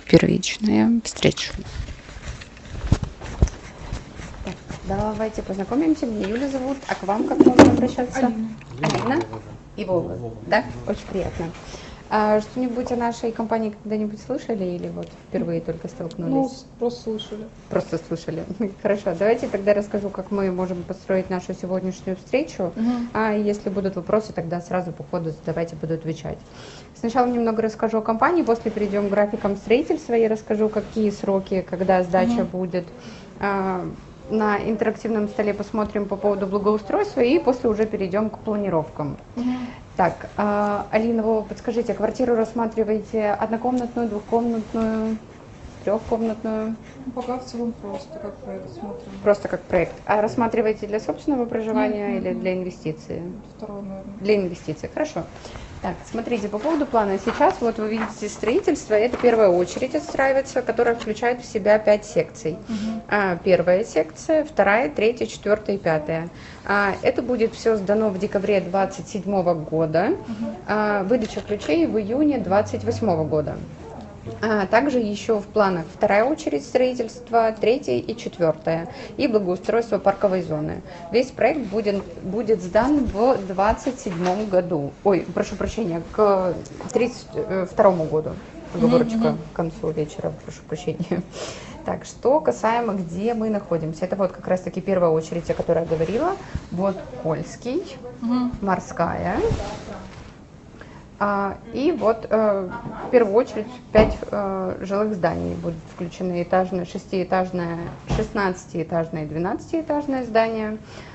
первичная встреча. Так, давайте познакомимся. Меня Юля зовут. А к вам как можно обращаться? Алина. И Вова. Да? Очень приятно. А что-нибудь о нашей компании когда-нибудь слышали или вот впервые только столкнулись? Ну, просто слышали. Просто слышали. Хорошо, давайте тогда расскажу, как мы можем построить нашу сегодняшнюю встречу. А если будут вопросы, тогда сразу по ходу задавайте, буду отвечать. Сначала немного расскажу о компании, после перейдем к графикам строительства и расскажу, какие сроки, когда сдача будет. На интерактивном столе посмотрим по поводу благоустройства и после уже перейдем к планировкам. Так, Алина, Вова, подскажите, квартиру рассматриваете однокомнатную, двухкомнатную, трехкомнатную? Пока в целом просто как проект смотрим. Просто как проект. А рассматриваете для собственного проживания или для инвестиций? Второе, наверное. Для инвестиций, хорошо. Так, смотрите, по поводу плана. Сейчас вот вы видите строительство, это первая очередь отстраивается, которая включает в себя 5 секций. Первая секция, вторая, третья, четвертая и пятая. Это будет все сдано в декабре 2027 года, выдача ключей в июне 2028 года. Также еще в планах вторая очередь строительства, третья и четвертая, и благоустройство парковой зоны. Весь проект будет сдан в 2027 году. Ой, прошу прощения, к 2032 году. Оговорочка к концу вечера, прошу прощения. Так, что касаемо, где мы находимся. Это вот как раз-таки первая очередь, о которой я говорила. Вот Кольский, Морская. И вот в первую очередь 5 жилых зданий будут включены: этажное, 6-этажное, 16-этажное и 12-этажное здание.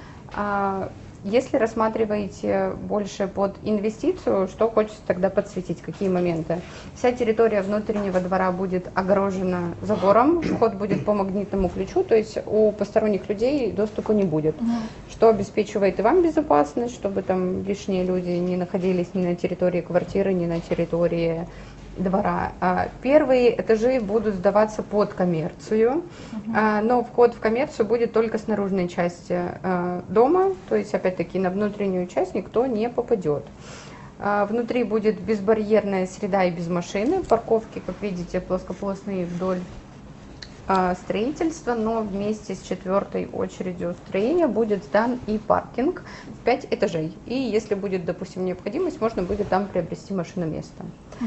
Если рассматриваете больше под инвестицию, что хочется тогда подсветить, какие моменты? Вся территория внутреннего двора будет огорожена забором, вход будет по магнитному ключу, то есть у посторонних людей доступа не будет, что обеспечивает и вам безопасность, чтобы там лишние люди не находились ни на территории квартиры, ни на территории двора. Первые этажи будут сдаваться под коммерцию, но вход в коммерцию будет только с наружной части дома, то есть опять-таки на внутреннюю часть никто не попадет. Внутри будет безбарьерная среда и без машины, парковки, как видите, плоскополосные вдоль строительства, но вместе с четвертой очередью строения будет сдан и паркинг в 5 этажей. И если будет, допустим, необходимость, можно будет там приобрести машиноместо.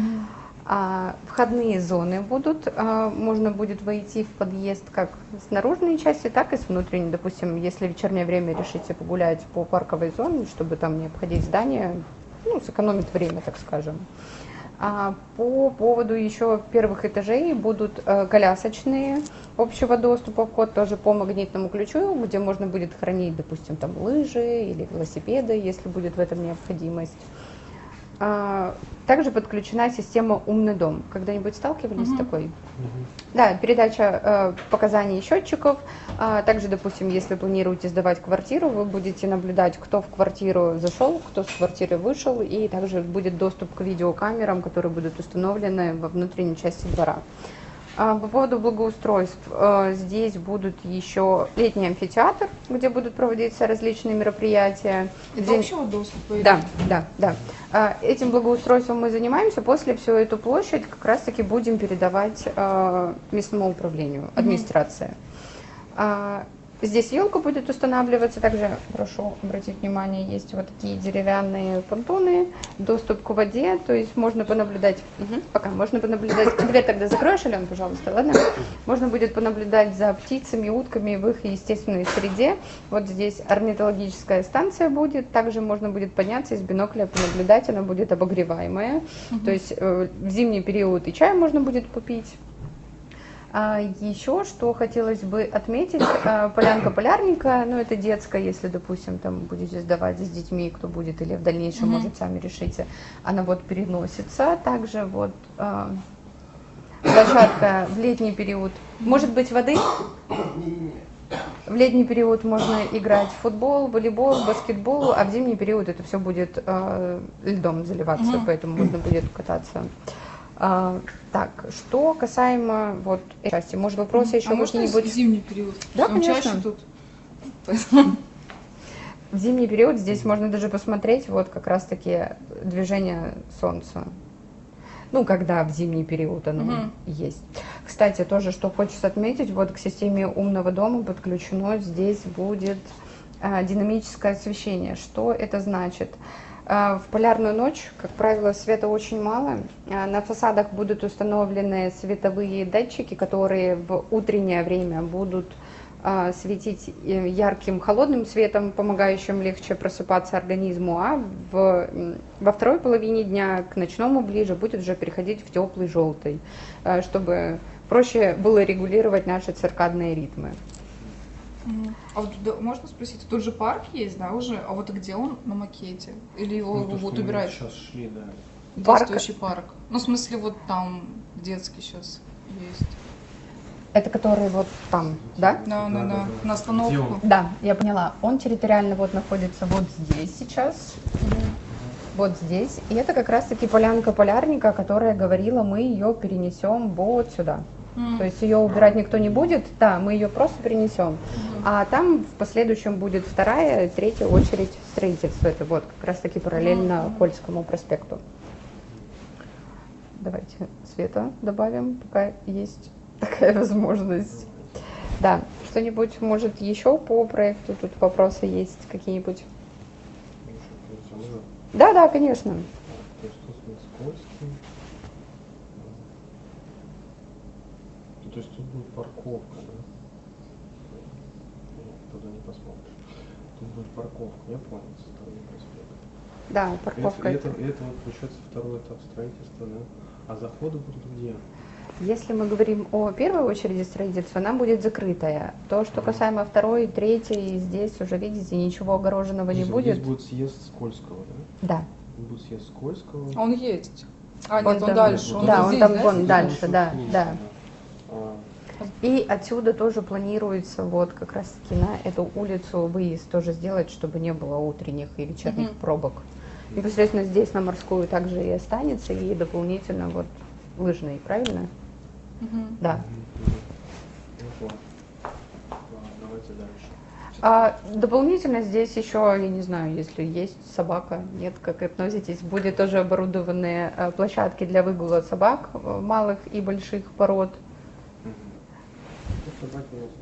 Входные зоны будут, можно будет войти в подъезд как с наружной части, так и с внутренней. Допустим, если в вечернее время решите погулять по парковой зоне, чтобы там не обходить здание, ну, сэкономит время, так скажем. По поводу еще первых этажей будут колясочные общего доступа, вход тоже по магнитному ключу, где можно будет хранить, допустим, там лыжи или велосипеды, если будет в этом необходимость. Также подключена система «Умный дом». Когда-нибудь сталкивались с такой? Да, передача показаний счетчиков. Также, допустим, если планируете сдавать квартиру, вы будете наблюдать, кто в квартиру зашел, кто с квартиры вышел, и также будет доступ к видеокамерам, которые будут установлены во внутренней части двора. По поводу благоустройств, здесь будут еще летний амфитеатр, где будут проводиться различные мероприятия. Это общего доступа? Да. Этим благоустройством мы занимаемся. После всю эту площадь как раз-таки будем передавать местному управлению, администрации. Здесь елка будет устанавливаться. Также, прошу обратить внимание, есть вот такие деревянные понтоны, доступ к воде, то есть можно понаблюдать, пока можно понаблюдать, дверь тогда закроешь, Алена, пожалуйста, ладно? Можно будет понаблюдать за птицами, утками в их естественной среде. Вот здесь орнитологическая станция будет, также можно будет подняться из бинокля, понаблюдать, она будет обогреваемая, то есть в зимний период и чай можно будет попить. Еще что хотелось бы отметить, полянка полярника, ну это детская, если, допустим, там будете сдавать с детьми, кто будет, или в дальнейшем, может, сами решите, она вот переносится. Также вот площадка в летний период, может быть, воды? В летний период можно играть в футбол, волейбол, баскетбол, а в зимний период это все будет льдом заливаться, поэтому можно будет кататься. Так, что касаемо вот этой части, может, вопросы еще какие-нибудь? Можно в зимний период? Да, конечно. Чаще тут. В зимний период здесь можно даже посмотреть вот как раз-таки движение солнца. Ну, когда в зимний период оно Мгм. есть. Кстати, тоже, что хочется отметить, вот к системе умного дома подключено здесь будет динамическое освещение. Что это значит? В полярную ночь, как правило, света очень мало. На фасадах будут установлены световые датчики, которые в утреннее время будут светить ярким холодным светом, помогающим легче просыпаться организму, а во второй половине дня к ночному ближе будет уже переходить в теплый желтый, чтобы проще было регулировать наши циркадные ритмы. А вот можно спросить, тут же парк есть, да, уже? А вот где он на макете? Или его Ну, то, будут что мы убирать? сейчас шли, да. Действующий парк. Ну, в смысле, вот там детский сейчас есть. Это который вот там, да? Да. На Где остановку. он? Да, я поняла. Он территориально вот находится вот здесь сейчас. Вот здесь. И это как раз-таки полянка полярника, которая говорила, мы ее перенесем вот сюда. То есть ее убирать никто не будет, да, мы ее просто перенесем. А там в последующем будет вторая, третья очередь строительства. Это вот как раз-таки параллельно Кольскому проспекту. Давайте света добавим, пока есть такая возможность. Да, что-нибудь, может, еще по проекту? Тут вопросы есть какие-нибудь? Да, да, конечно. То есть тут Московский. Ну, то есть тут будет парковка, да? Нет, туда не посмотришь. Тут будет парковка, я понял, составный проспект. Да, И парковка. это вот получается второй этап строительства, да? А заходы будут где? Если мы говорим о первой очереди строительства, она будет закрытая. То, что касаемо второй, третьей, здесь уже, видите, ничего огороженного не будет. Здесь будет съезд Скользкого, да? Да. Будет съезд Скользкого. Он есть. А, Он нет, он там- дальше. да, вот он здесь, там да, вон сидит? дальше, да, Вниз, да. А, И отсюда тоже планируется вот как раз таки на эту улицу выезд тоже сделать, чтобы не было утренних и вечерних пробок. Непосредственно здесь на Морскую также и останется, и дополнительно вот лыжный, правильно? Да. ну, вот. Ладно, давайте дальше. Дополнительно здесь еще, я не знаю, если есть собака, нет, как относитесь, будет тоже оборудованные площадки для выгула собак малых и больших пород. Ну, собаки у нас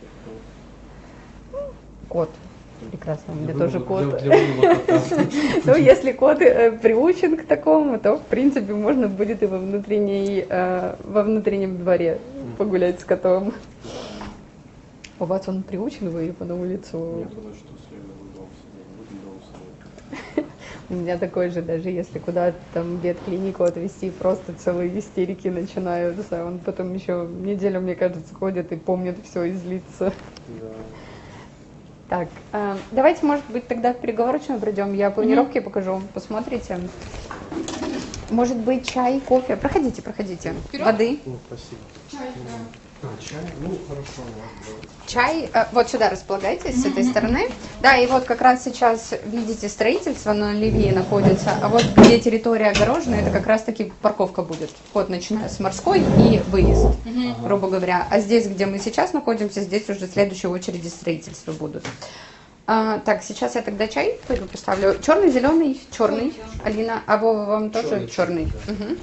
нет. Кот. Прекрасно, у меня Для тоже выгула- кот. Для выгула кота. Ну, если кот приучен к такому, то, в принципе, можно будет и во внутреннем дворе погулять с котом. У вас он приучен, вы его на улицу? Нет, у нас что, следует дом сидеть, будет дом сидеть. У меня такой же, даже если куда-то там в ветклинику отвезти, просто целые истерики начинаются. Он потом еще неделю, мне кажется, ходит и помнит все и злится. Да. Так, давайте, может быть, тогда в переговорочную пройдем. Я планировки покажу, посмотрите. Может быть, чай, кофе. Проходите, проходите. Вперед. Воды. Ну, спасибо. Чай, да. Чай? Ну, хорошо, ладно. Чай. Вот сюда располагайтесь, с этой стороны. Да, и вот как раз сейчас видите строительство, оно левее находится. А вот где территория огорожена, это как раз-таки парковка будет. Вход начиная с Морской и выезд, грубо говоря. А здесь, где мы сейчас находимся, здесь уже следующие очереди строительства будут. Так, сейчас я тогда чай пойду поставлю. Черный, зеленый, черный. Алина, а Вова вам тоже черный? Мгм.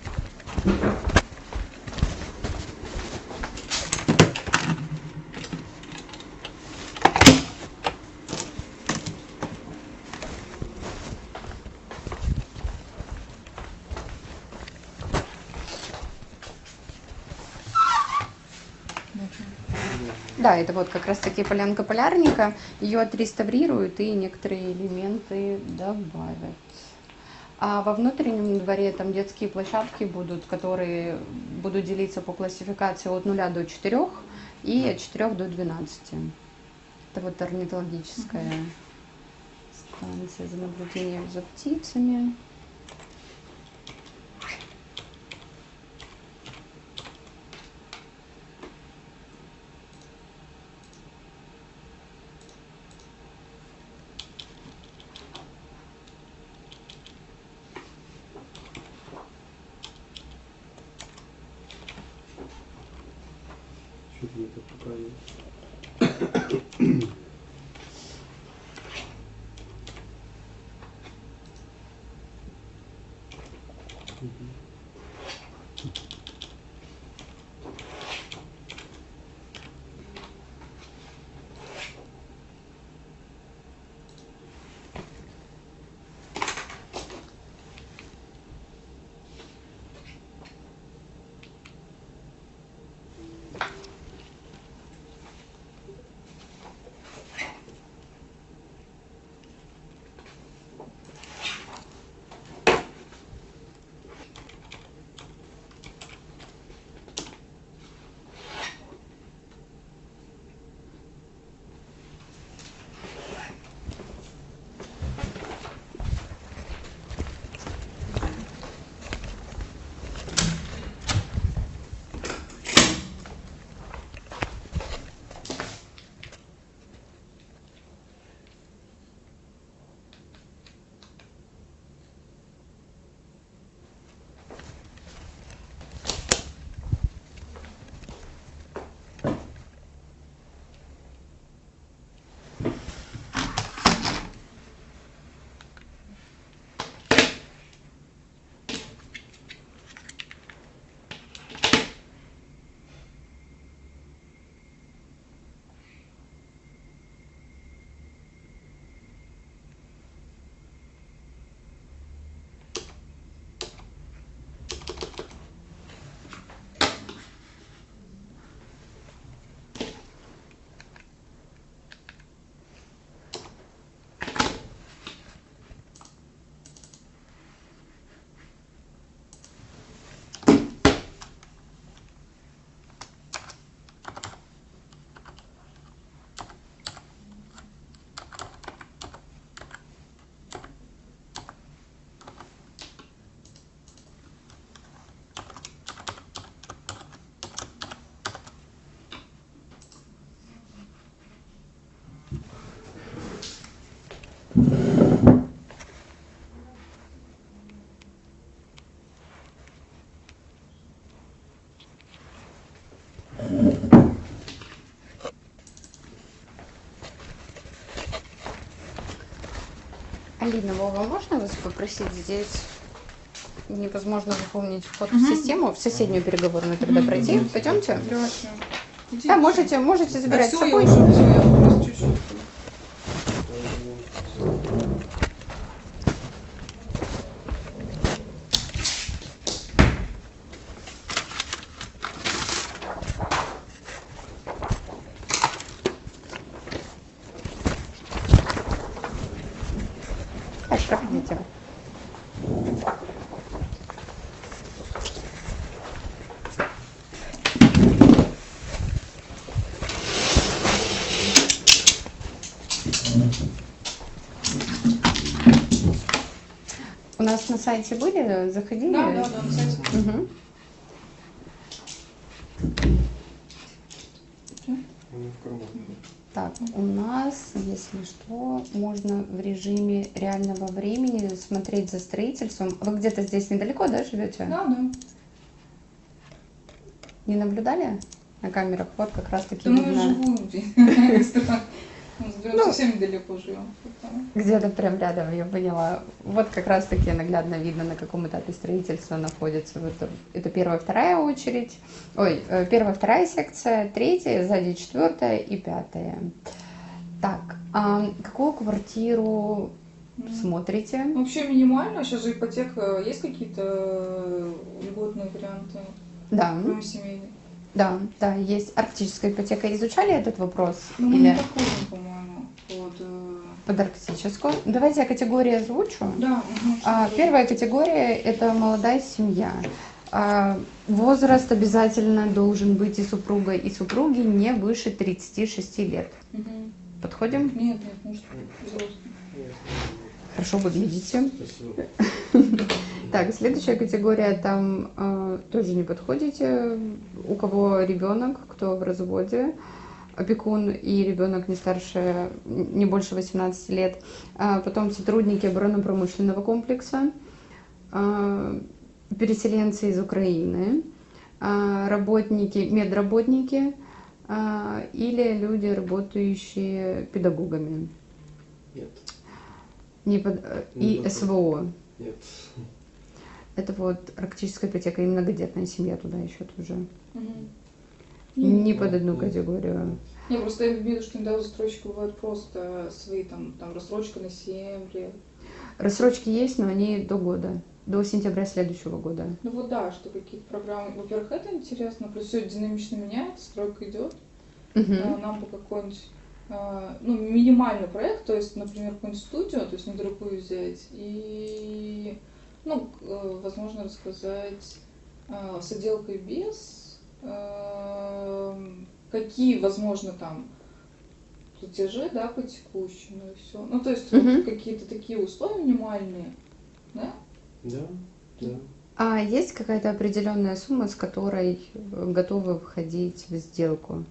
Да, это вот как раз-таки полянка полярника. Ее отреставрируют и некоторые элементы добавят. А во внутреннем дворе там детские площадки будут, которые будут делиться по классификации от 0 до 4 и от 4 до 12. Это вот орнитологическая станция за наблюдением за птицами. Чуть не это поправил. Алина, Вова, можно вас попросить здесь? Невозможно заполнить вход в систему, в соседнюю переговорную тогда пройти. Пойдемте? Давайте. Да, можете забирать с Всё, я собой. уже всё, я просто чуть-чуть. Так, проходите. У нас на сайте были? Заходили? Да, кстати. Мгм. Ну, в карман. Так, у нас, если что, можно в режиме реального времени смотреть за строительством. Вы где-то здесь недалеко, да, живете? Да. Не наблюдали на камерах? Вот как раз таки Да мы видно. живу где-то. Мы Ну, совсем недалеко живем. Где-то прям рядом, я поняла. Вот как раз таки наглядно видно, на каком этапе строительства находится. Это первая, вторая очередь. Ой, первая, вторая секция, третья, сзади четвертая и пятая. Так, а какую квартиру смотрите? Вообще минимально. Сейчас же ипотека. Есть какие-то льготные варианты, Да, кроме семейной? да, есть арктическая ипотека. Изучали этот вопрос? Ну, мы Или не подходим, по-моему, под арктическую? Давайте я категории озвучу. Да. Первая категория – это молодая семья. Возраст обязательно должен быть и супруга, и супруги не выше 36 лет. Мгм. Подходим? Нет, может, взрослый. Хорошо выглядите. Спасибо. Так, следующая категория, там тоже не подходите. У кого ребенок, кто в разводе, опекун и ребенок не старше, не больше 18 лет. Потом сотрудники оборонно-промышленного комплекса, переселенцы из Украины, работники, медработники или люди, работающие педагогами. Нет. И Не СВО. Нет. Это вот арктическая ипотека и многодетная семья туда еще тоже. Мгм. Не под одну категорию. Не, просто я виду, что иногда у застройщика бывают просто свои там рассрочка на 7 лет. Рассрочки есть, но они до года, до сентября следующего года. Ну вот да, что какие-то программы. Во-первых, это интересно, плюс все динамично меняется, стройка идет. Мгм. Нам бы какой-нибудь минимальный проект, то есть, например, какую-нибудь студию, то есть недорогую взять, и, возможно, рассказать с отделкой без, какие, возможно, там платежи, да, по текущему и все. Ну, то есть, Мгм. вот какие-то такие условия минимальные, да? Да. А есть какая-то определенная сумма, с которой готовы входить в сделку?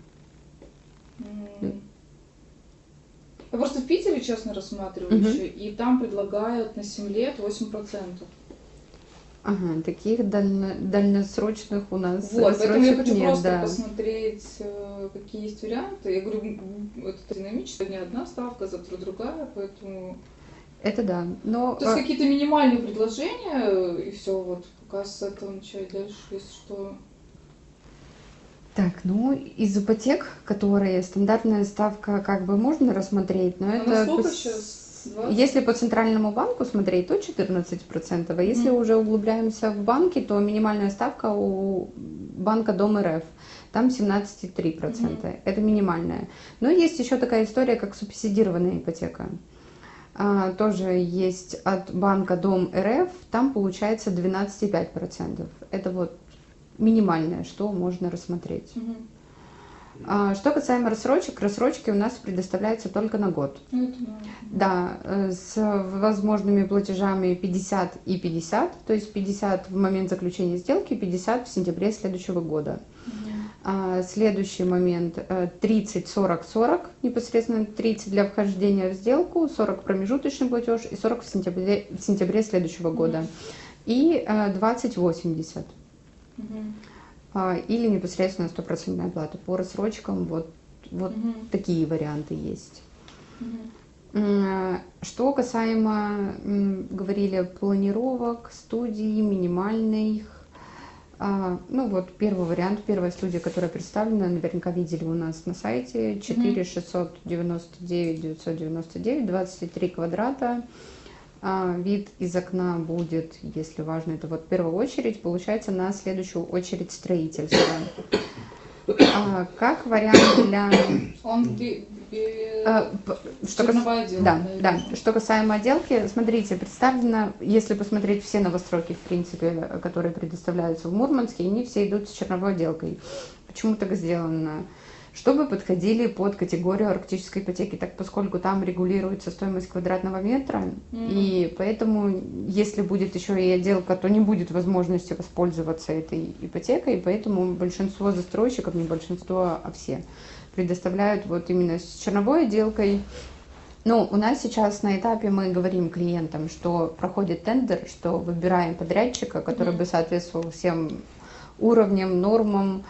Я просто в Питере, честно, рассматриваю Мгм. еще, и там предлагают на 7 лет 8%. Ага, таких дальносрочных у нас Вот, поэтому я рассрочек хочу нет, просто да. посмотреть, какие есть варианты. Я говорю, это динамично, не одна ставка, завтра другая, поэтому... Это да. Но То есть какие-то минимальные предложения, и все, вот, пока с этого начать дальше, если что. так, ну из ипотек, которые стандартная ставка, как бы можно рассмотреть, но А это насколько по сейчас? 20? Если по центральному банку смотреть, то 14%, а если уже углубляемся в банки, то минимальная ставка у банка Дом РФ, там 17,3%. Это минимальная. Но есть еще такая история, как субсидированная ипотека. Тоже есть от банка Дом РФ, там получается 12,5%. Это вот минимальное, что можно рассмотреть. Что касаемо рассрочки у нас предоставляется только на год. Ну, это да. Да, с возможными платежами 50 и 50, то есть 50 в момент заключения сделки, 50 в сентябре следующего года. Следующий момент 30-40-40, непосредственно 30 для вхождения в сделку, 40 промежуточный платеж и 40 в сентябре следующего года. И 20-80. Или непосредственно 100% оплата. По рассрочкам вот такие варианты есть. Что касаемо, говорили, планировок, студий, минимальных. Ну вот первый вариант, первая студия, которая представлена, наверняка видели у нас на сайте, 4 699 999, 23 квадрата. Вид из окна будет, если важно, это вот в первую очередь, получается, на следующую очередь строительства. Как вариант для... Он черновая отделка. Да. Что касаемо отделки, смотрите, представлено, если посмотреть все новостройки, в принципе, которые предоставляются в Мурманске, они все идут с черновой отделкой. Почему так сделано? Чтобы подходили под категорию арктической ипотеки, так поскольку там регулируется стоимость квадратного метра, и поэтому, если будет еще и отделка, то не будет возможности воспользоваться этой ипотекой, поэтому большинство застройщиков, не большинство, а все, предоставляют вот именно с черновой отделкой. Ну, у нас сейчас на этапе мы говорим клиентам, что проходит тендер, что выбираем подрядчика, который бы соответствовал всем уровням, нормам,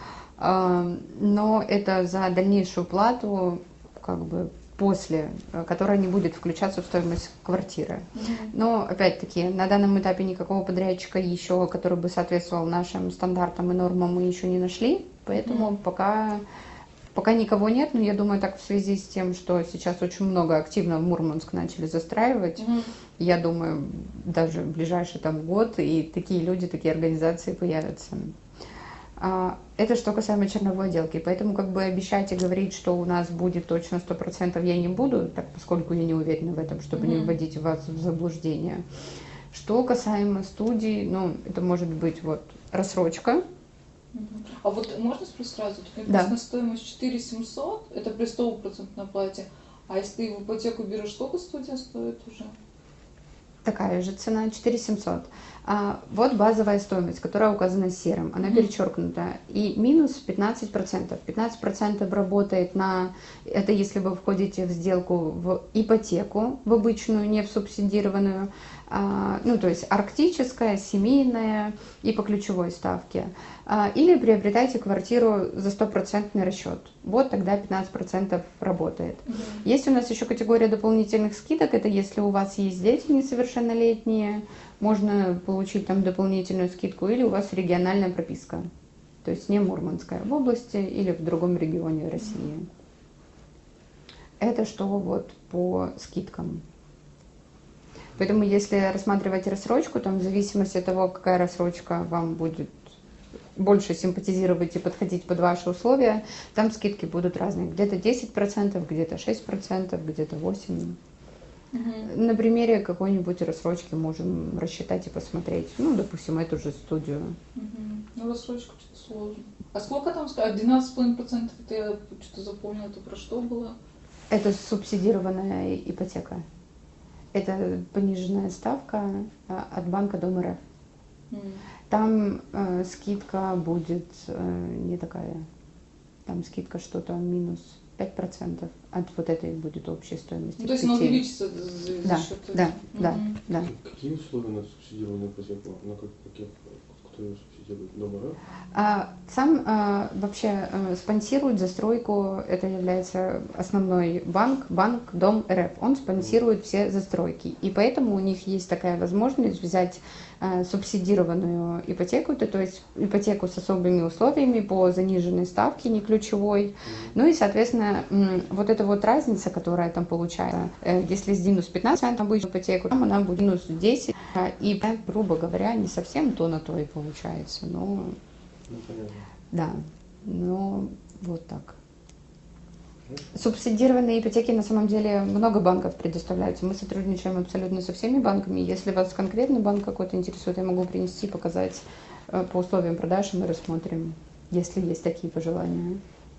но это за дальнейшую плату, как бы после, которая не будет включаться в стоимость квартиры. Но опять-таки на данном этапе никакого подрядчика еще, который бы соответствовал нашим стандартам и нормам, мы еще не нашли, поэтому пока никого нет, но я думаю, так в связи с тем, что сейчас очень много активно в Мурманск начали застраивать, я думаю, даже в ближайший там год и такие люди, такие организации появятся. Это что касаемо черновой отделки. Поэтому как бы обещать и говорить, что у нас будет точно 100%, я не буду, так, поскольку я не уверена в этом, чтобы не вводить вас в заблуждение. Что касаемо студий, ну, это может быть вот рассрочка. А вот можно спросить сразу? Да. Стоимость 4700, это при 100% оплате. А если ты в ипотеку берешь, сколько студия стоит уже? Такая же цена, 4700. Вот базовая стоимость, которая указана серым, она перечеркнута. И минус 15%. 15% работает на, это если вы входите в сделку в ипотеку, в обычную, не в субсидированную, ну то есть арктическая, семейная и по ключевой ставке. Или приобретайте квартиру за 100% расчет. Вот тогда 15% работает. Есть у нас еще категория дополнительных скидок. Это если у вас есть дети несовершеннолетние, можно получить там дополнительную скидку, или у вас региональная прописка, то есть не Мурманская, в области или в другом регионе России. Это что вот по скидкам. Поэтому если рассматривать рассрочку, там в зависимости от того, какая рассрочка вам будет больше симпатизировать и подходить под ваши условия, там скидки будут разные. Где-то 10%, где-то 6%, где-то 8%. На примере какой-нибудь рассрочки можем рассчитать и посмотреть. Ну, допустим, эту же студию. Ну, рассрочка что-то сложно. А сколько там стоит? 12,5%? Это я что-то запомнила, это про что было? Это субсидированная ипотека. Это пониженная ставка от банка Дом РФ. Там скидка будет не такая. Там скидка что-то минус 5% от вот этой будет общей стоимости. Ну, то есть она увеличится за счет... Да. Какие условия на субсидированную ипотеку? Кто ее субсидирует? Дом РФ? Сам вообще спонсирует застройку, это является основной банк Дом РФ. Он спонсирует все застройки. И поэтому у них есть такая возможность взять субсидированную ипотеку, то есть ипотеку с особыми условиями по заниженной ставке, не ключевой. Ну и, соответственно, вот эта вот разница, которая там получается, если с минус 15% обычную ипотеку, там она будет минус 10%, и, грубо говоря, не совсем то на то и получается. Но, да, но вот так. Субсидированные ипотеки на самом деле много банков предоставляются. Мы сотрудничаем абсолютно со всеми банками. Если вас конкретный банк какой-то интересует, я могу принести, показать по условиям продаж, и мы рассмотрим, если есть такие пожелания.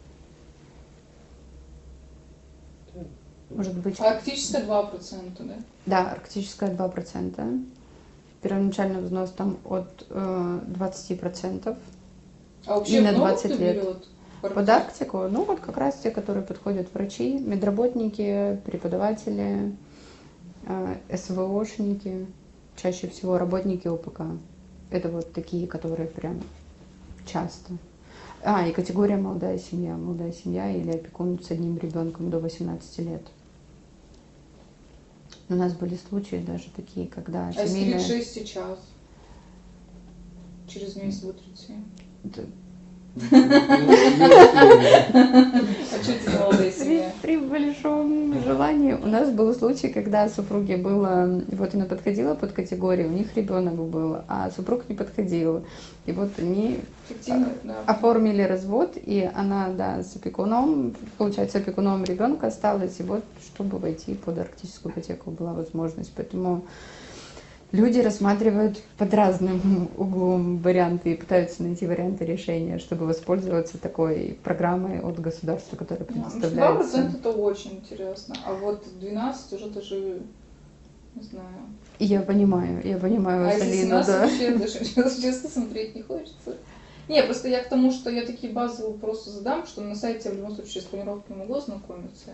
Может быть. А арктическая 2%, да? Да, арктическая 2%. Первоначальный взнос там от 20%. А вообще и на много 20 кто лет. берет? Под Арктику, ну вот как раз те, которые подходят врачи, медработники, преподаватели, СВОшники, чаще всего работники ОПК. Это вот такие, которые прям часто. И категория молодая семья или опекун с одним ребенком до 18 лет. У нас были случаи даже такие, когда семейная... если 6 сейчас, через месяц будет 37. А что это за молодая семья? При большом желании. У нас был случай, когда супруге было, вот она подходила под категорию, у них ребенок был, а супруг не подходил. И вот они оформили развод, и она, да, с опекуном, получается, опекуном ребенка осталась, и вот, чтобы войти под арктическую ипотеку, была возможность. Поэтому люди рассматривают под разным углом варианты и пытаются найти варианты решения, чтобы воспользоваться такой программой от государства, которая предоставляется. 2% это очень интересно, а вот 12 уже даже, не знаю. Я понимаю Салину, да. Вообще, даже честно смотреть не хочется. Не, просто я к тому, что я такие базовые вопросы задам, что на сайте в любом случае с планировкой могу ознакомиться.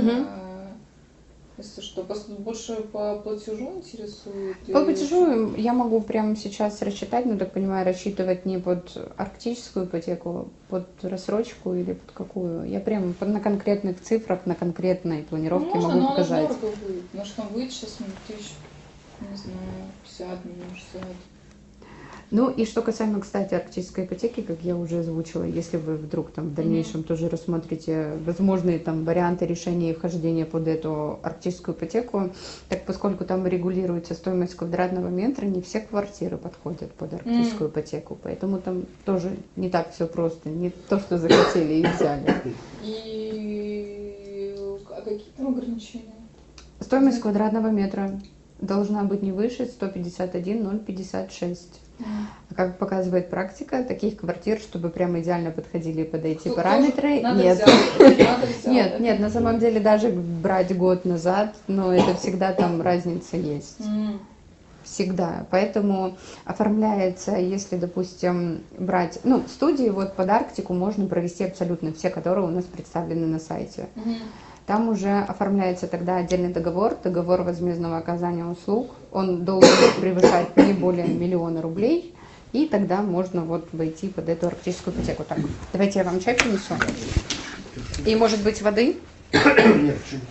Если что, просто больше по платежу интересует. По платежу я могу прямо сейчас рассчитать, но, так понимаю, рассчитывать не под арктическую ипотеку, под рассрочку или под какую. Я прямо на конкретных цифрах, на конкретной планировке могу показать. Можно, но дорого будет. Потому что там выйдет сейчас тысяч, не знаю, 50, минус 60. Ну и что касаемо, кстати, арктической ипотеки, как я уже озвучила, если вы вдруг там в дальнейшем тоже рассмотрите возможные там варианты решения и вхождения под эту арктическую ипотеку, так поскольку там регулируется стоимость квадратного метра, не все квартиры подходят под арктическую ипотеку, поэтому там тоже не так все просто, не то, что захотели и взяли. И какие там ограничения? Стоимость квадратного метра должна быть не выше 151,056. Как показывает практика, таких квартир, чтобы прямо идеально подходили под эти параметры, нет. Нет, на самом деле даже брать год назад, но это всегда там разница есть. Всегда. Поэтому оформляется, если, допустим, брать... Ну, студии вот под Арктику можно провести абсолютно все, которые у нас представлены на сайте. Там уже оформляется тогда отдельный договор возмездного оказания услуг. Он должен превышать не более 1 000 000 рублей, и тогда можно вот войти под эту арктическую ипотеку. Так, давайте я вам чай принесу. И, может быть, воды? Нет, чуть.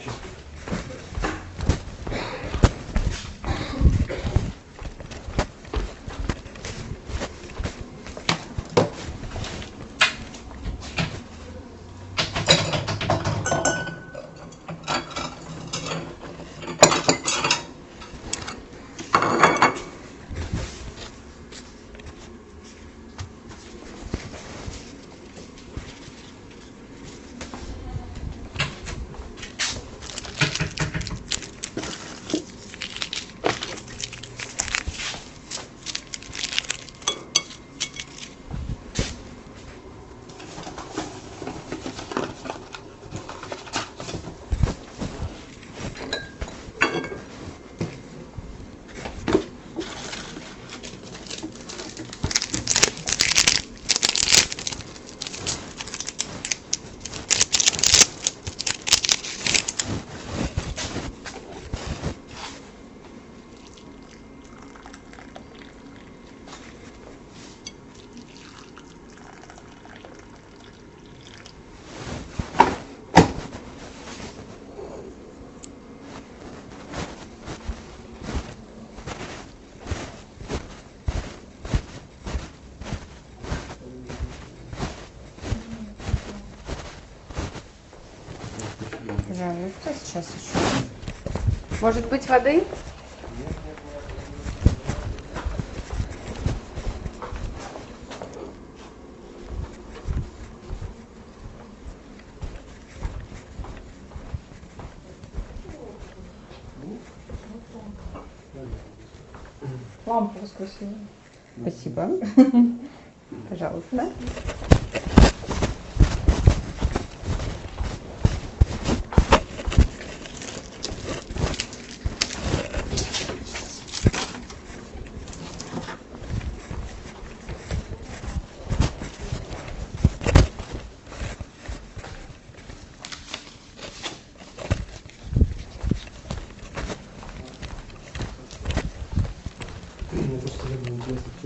Пожалуйста, сейчас еще. Может быть, воды? Лампа красивая. Спасибо. Пожалуйста.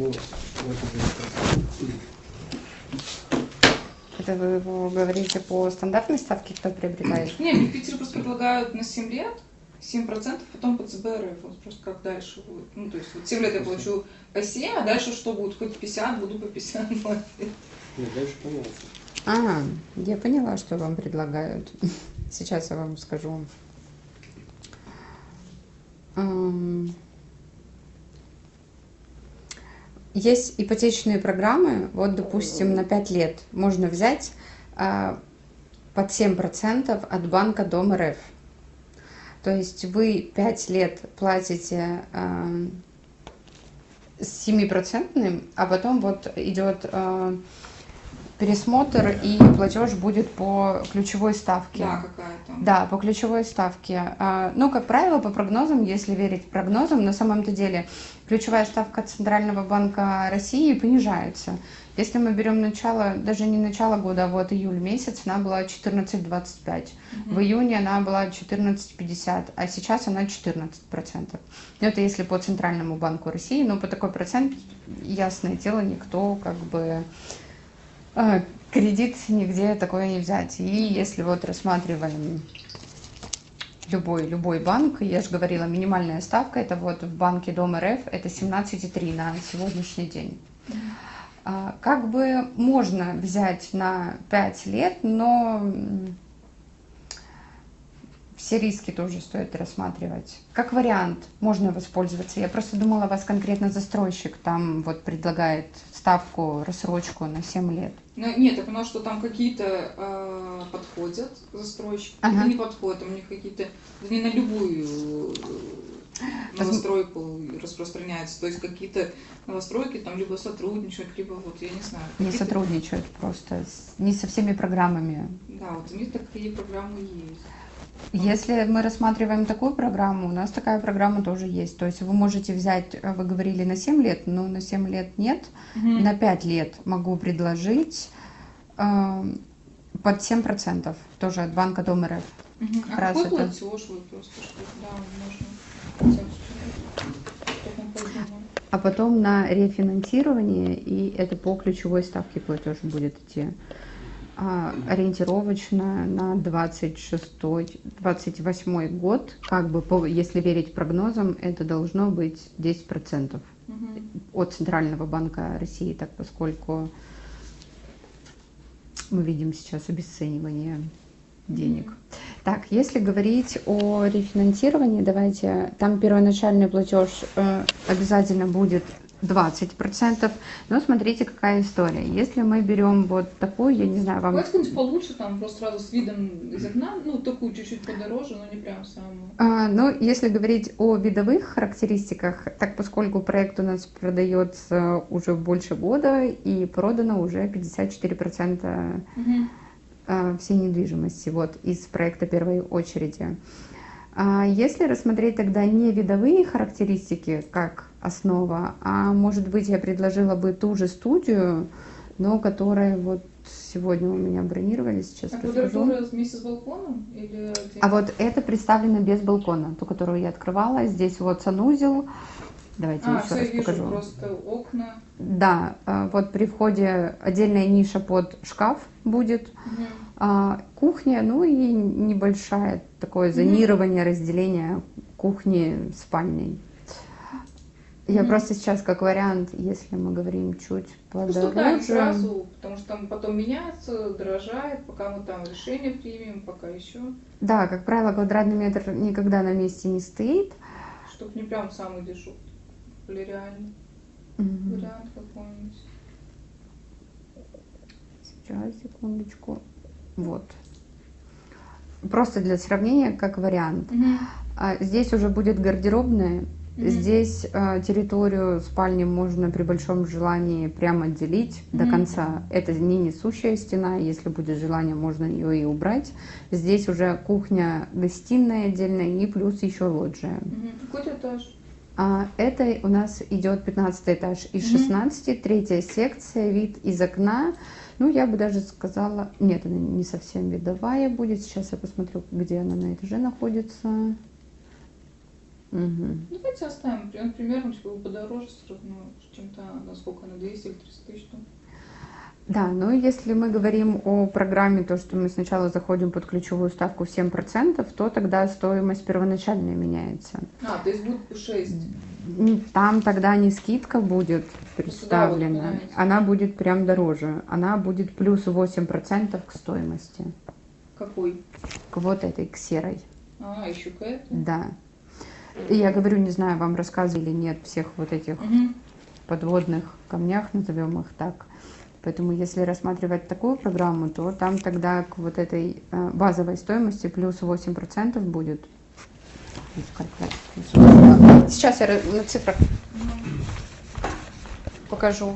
Ну, Это вы говорите по стандартной ставке, кто приобретает? Не, мне в Питере просто предлагают на 7 лет 7%, потом по ЦБ РФ. Вот просто как дальше будет. Ну, то есть вот 7 лет я плачу по 7, а дальше что будет? Хоть 50, буду по 50. нет, дальше понятно. Я поняла, что вам предлагают. Сейчас я вам скажу. Есть ипотечные программы, вот, допустим, на 5 лет можно взять под 7% от банка Дом РФ. То есть вы 5 лет платите с 7%, а потом вот идет пересмотр, и платеж будет по ключевой ставке. Да, какая-то. Да, по ключевой ставке. Ну, как правило, по прогнозам, если верить прогнозам, на самом-то деле ключевая ставка Центрального банка России понижается. Если мы берем начало, даже не начало года, а вот июль месяц, она была 14,25. В июне она была 14,50, а сейчас она 14%. Ну, это если по Центральному банку России, но по такой процент, ясное дело, никто как бы... Кредит нигде такое не взять. И если вот рассматриваем любой банк, я же говорила, минимальная ставка, это вот в банке Дом РФ, это 17,3 на сегодняшний день. Как бы можно взять на 5 лет, но все риски тоже стоит рассматривать. Как вариант можно воспользоваться. Я просто думала, вас конкретно застройщик там вот предлагает ставку, рассрочку на 7 лет. Ну, нет, я поняла, что там какие-то подходят застройщики, какие-то не подходят, у них какие-то, не на любую новостройку распространяется. То есть какие-то новостройки там либо сотрудничают, либо вот, я не знаю. Не сотрудничают просто, не со всеми программами. Да, вот у них такие программы есть. Если мы рассматриваем такую программу, у нас такая программа тоже есть. То есть вы можете взять, вы говорили на 7 лет, но на 7 лет нет. На 5 лет могу предложить под 7%, тоже от банка Дом РФ. А какой платеж вы просто, что да, можно а потом на рефинансирование, и это по ключевой ставке платеж будет идти. Ориентировочно на 26-28 год, как бы, если верить прогнозам, это должно быть 10% от Центрального банка России, так поскольку мы видим сейчас обесценивание денег. Так, если говорить о рефинансировании, давайте, там первоначальный платеж обязательно будет 20%, но смотрите, какая история. Если мы берем вот такую, я не знаю, вам... Давайте какую-нибудь получше, там, просто сразу с видом из окна, ну, такую чуть-чуть подороже, но не прям самую. Ну, если говорить о видовых характеристиках, так поскольку проект у нас продается уже больше года, и продано уже 54% всей недвижимости, вот, из проекта первой очереди. Если рассмотреть тогда не видовые характеристики как основа, а может быть я предложила бы ту же студию, но которая вот сегодня у меня бронировали, сейчас расскажу. Квадратура вместе с балконом? Или... А вот это представлено без балкона, ту, которую я открывала. Здесь вот санузел. Давайте еще все, раз вижу, покажу. просто окна. Да, вот при входе отдельная ниша под шкаф будет. Кухня, ну и небольшое такое зонирование, разделение кухни спальней. Я просто сейчас как вариант, если мы говорим чуть подороже. Да, сразу, потому что там потом меняется, дорожает, пока мы там решение примем, пока еще. Да, как правило, квадратный метр никогда на месте не стоит. Чтобы не прям самый дешевый, или реальный вариант какой-нибудь. Сейчас, секундочку. Вот. Просто для сравнения, как вариант. Здесь уже будет гардеробная. Здесь территорию спальни можно при большом желании прямо отделить до конца. Это не несущая стена, если будет желание, можно ее и убрать. Здесь уже кухня-гостиная отдельная и плюс еще лоджия. Какой этаж? Это у нас идет 15 этаж из 16, третья секция, вид из окна. Ну, я бы даже сказала, нет, она не совсем видовая будет. Сейчас я посмотрю, где она на этаже находится. Мгм. Давайте оставим, примерно, типа, подороже все равно, чем-то, насколько на 200 или 300 тысяч. Там. Да, ну и если мы говорим о программе, то, что мы сначала заходим под ключевую ставку в 7%, то тогда стоимость первоначальная меняется. То есть будет по 6. Там тогда не скидка будет представлена, понимаете. она будет прям дороже. Она будет плюс 8% к стоимости. Какой? К вот этой, к серой. Еще к этому? Да. И я говорю, не знаю, вам рассказывали или нет всех вот этих подводных камнях, назовем их так. Поэтому если рассматривать такую программу, то там тогда к вот этой базовой стоимости плюс 8% будет. Сейчас я на цифрах покажу.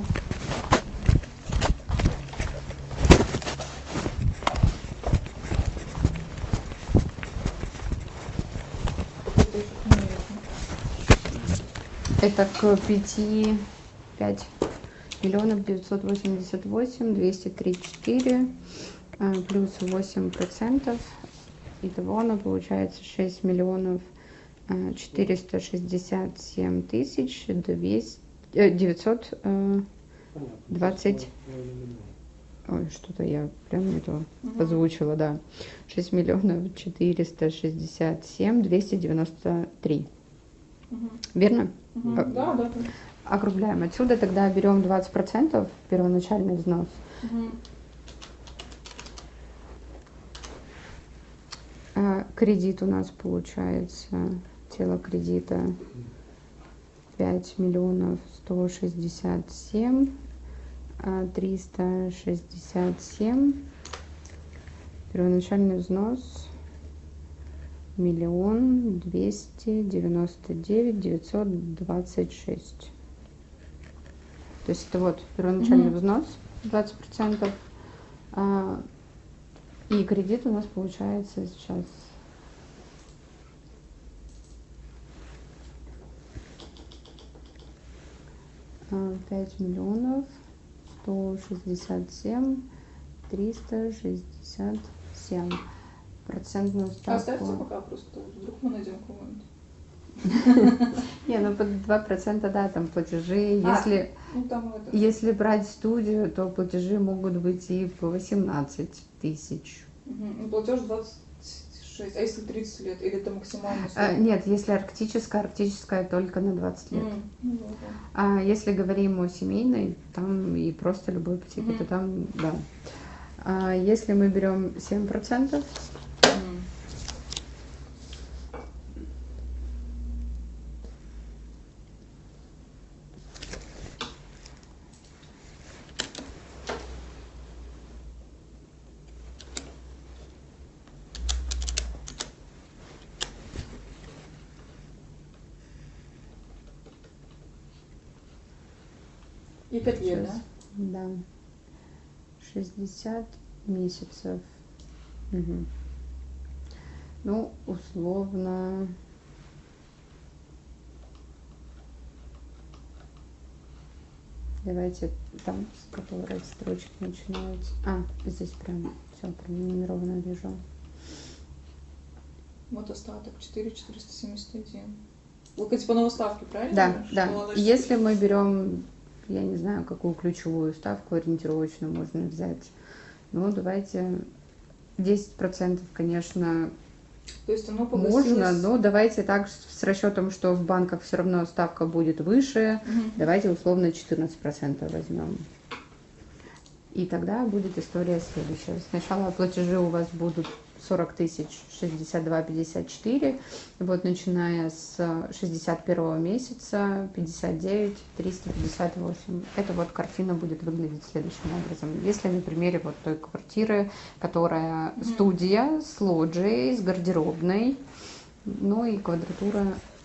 Это к 5 миллионов 988 234 плюс 8%. Итого оно получается 6 миллионов 467 тысяч 920. Ой, что-то я прям не то озвучила, да. 6 миллионов 467 293. Верно? Да. Округляем. Отсюда тогда берем 20% первоначальный взнос. Кредит у нас получается, тело кредита 5 миллионов 167 367. Первоначальный взнос 1 299 926. То есть это вот первоначальный взнос 20%. И кредит у нас получается сейчас 5 миллионов 167 367. Процентную ставку. Оставьте пока просто, вдруг мы найдем кого-нибудь. Не, ну под 2%, да, там платежи. Если брать студию, то платежи могут быть и по 18 тысяч. Платеж 26, а если 30 лет, или это максимально? Нет, если арктическая только на 20 лет. А если говорим о семейной, там и просто любой ипотеке, то там, да. А если мы берем 7%, и 5 лет, да? Да. 60 месяцев. Ну, условно. Давайте там, с которой строчки начинаются. Здесь прям все пронумеровано вижу. Вот остаток 4,471. Вы хотите по новой ставке, правильно? Да. Если мы берем, я не знаю, какую ключевую ставку ориентировочную можно взять. Ну, давайте 10%, конечно, то есть оно погасилось... можно, но давайте так с расчетом, что в банках все равно ставка будет выше. Давайте условно 14% возьмем. И тогда будет история следующая. Сначала платежи у вас будут 40 тысяч 62,54. И вот начиная с 61-го месяца 59 358. Эта вот картина будет выглядеть следующим образом. Если на примере вот той квартиры, которая студия с лоджией, с гардеробной, ну и квадратура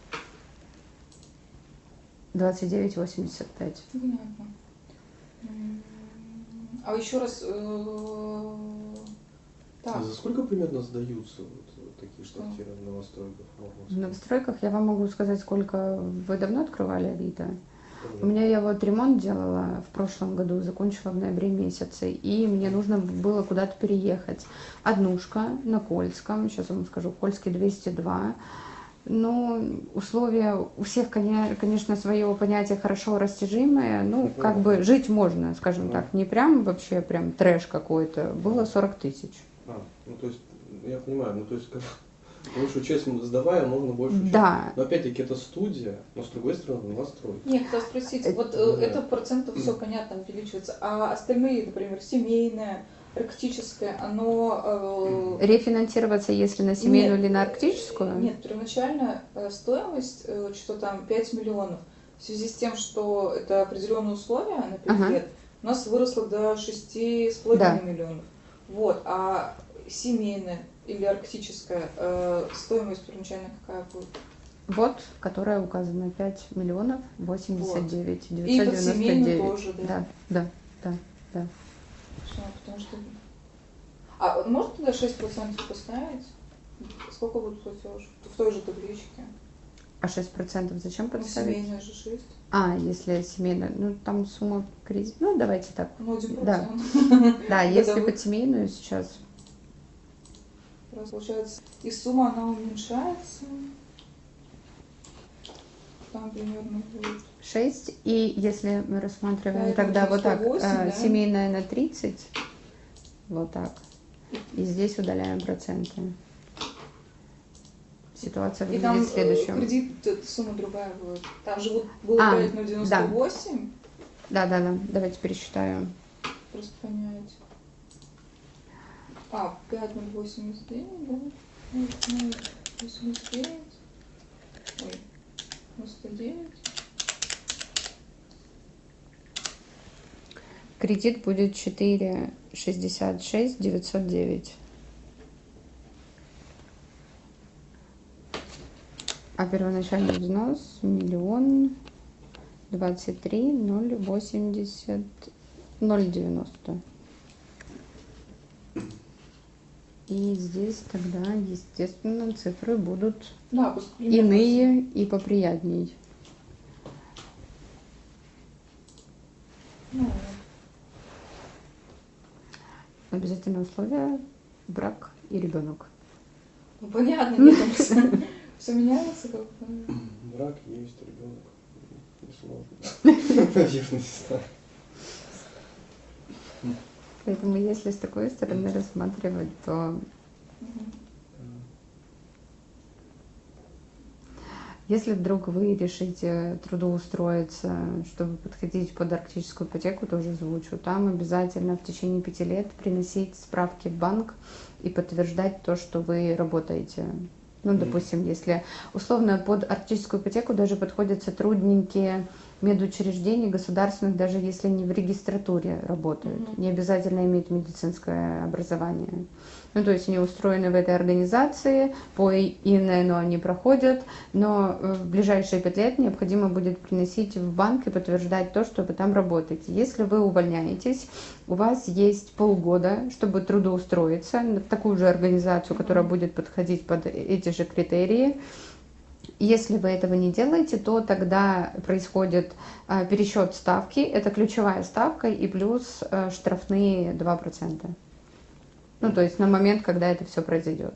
29,85. Понятно. А еще раз... Так. За сколько примерно сдаются вот такие квартиры в новостройках? В новостройках я вам могу сказать, сколько вы давно открывали Авито. У меня я вот ремонт делала в прошлом году, закончила в ноябре месяце, и мне нужно было куда-то переехать. Однушка на Кольском, сейчас я вам скажу, Кольский 202, Ну, условия у всех, конечно, свое понятие хорошо растяжимое. Ну, как бы жить можно, скажем так, не прям вообще прям трэш какой-то. Было 40 тысяч. Ну то есть, я понимаю, ну то есть, больше учесть сдавая, можно больше учесть. Да. Но опять-таки это студия, но с другой стороны новостройка. Нет, хотел спросить, вот это процентов все понятно увеличивается, а остальные, например, семейное, арктическое, оно... Рефинансироваться, если на семейную или на арктическую? Нет, первоначально стоимость, что там 5 миллионов, в связи с тем, что это определенные условия на 5 лет, у нас выросло до 6,5 миллионов. Вот, а семейная или арктическая стоимость первоначально какая будет? Вот, которая указана, 5 миллионов 89 999. И под семейную тоже, да? Да. Все, потому что... А можно туда 6% поставить? Сколько будет платеж? В той же табличке. А 6% зачем Ну, подставить? семейная же 6. А, если семейная, ну там сумма кредита, ну давайте так. Ну, 1%. Да, если под семейную сейчас. Раз получается, и сумма она уменьшается. Там примерно будет. 6, и если мы рассматриваем Да, тогда вот так, 108, да? семейная на 30, вот так, и здесь удаляем проценты. Ситуация И там выглядит следующим. кредит, сумма другая будет. Там же было проект на 98. Да, давайте пересчитаю. Просто понять. 5 на 89, да? 89. Ой, 99. Кредит будет 4,66 909. А первоначальный взнос 1 023 080 090. И здесь тогда, естественно, цифры будут иные и поприятней. Обязательное условие – брак и ребенок. Ну, понятно, нет, там все меняется как-то. Брак есть, ребенок. Несложно. Наверное, не знаю. Поэтому если с такой стороны рассматривать, то если вдруг вы решите трудоустроиться, чтобы подходить под арктическую ипотеку, тоже озвучу, там обязательно в течение 5 лет приносить справки в банк и подтверждать то, что вы работаете. Ну, допустим, если условно под арктическую ипотеку даже подходят сотрудники медучреждений государственных, даже если не в регистратуре работают. Не обязательно иметь медицинское образование. Ну, то есть они устроены в этой организации, по ИНН они проходят, но в ближайшие 5 лет необходимо будет приносить в банк и подтверждать то, что вы там работаете. Если вы увольняетесь, у вас есть полгода, чтобы трудоустроиться в такую же организацию, которая будет подходить под эти же критерии. Если вы этого не делаете, то тогда происходит пересчет ставки, это ключевая ставка и плюс штрафные 2%. Ну, то есть на момент, когда это все произойдет.